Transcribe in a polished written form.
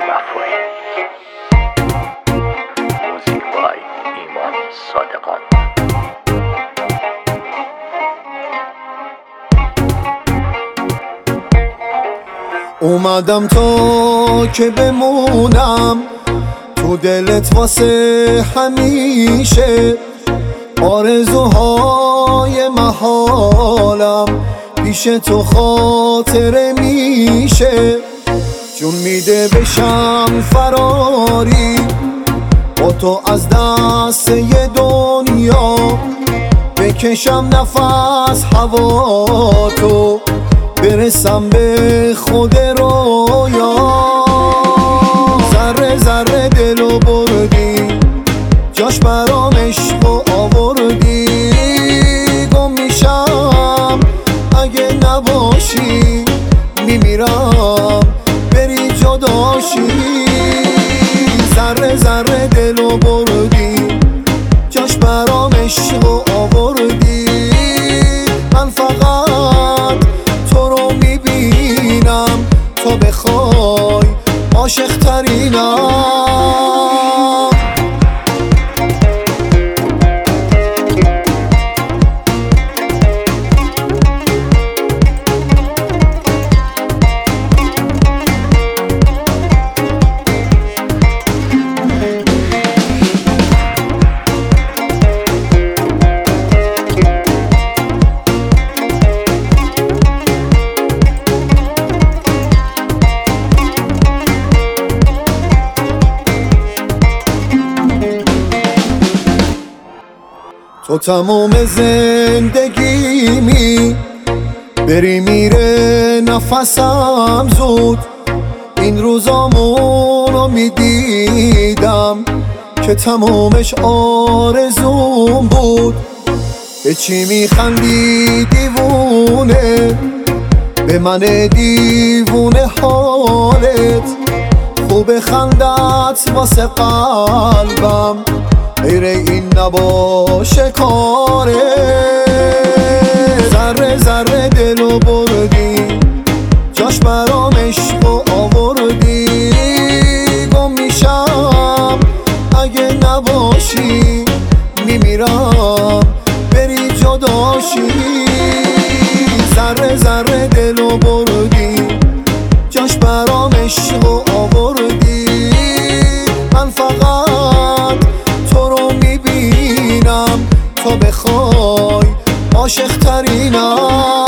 وفایی. موزیک بای ایمان صادقان. اومدم تا که بمونم تو دلت واسه همیشه، آرزوهای محالم پیش تو خاطره میشه. جون میده بشم فراری با تو از دست یه دنیا، بکشم نفس هوا تو برسم به خود رویا. ذره ذره دلو بردی جاش برام عشقو آوردی، گم میشم اگه نباشی، میمیرم بری جداشی. ذره ذره دلو بردی جاش برام عشقو آوردی، من فقط تو رو میبینم تا بخوای عاشق ترینم. تو تمام زندگیمی بری میره نفسم زود، این روزامونو میدیدم که تمامش آرزوم بود. به چی میخندی دیوونه، به من دیوونه حالت خوب خندت واسه قلبم، غیر این نباشه کاره. ذره ذره دلو بردی جاش برام عشقو آوردی، گم میشم اگه نباشی، میمیرم بری جداشی. ذره ذره دلو بردی جاش برام عشقو آوردی، من فقط تو رو میبینم تا بخوای عاشق ترینم.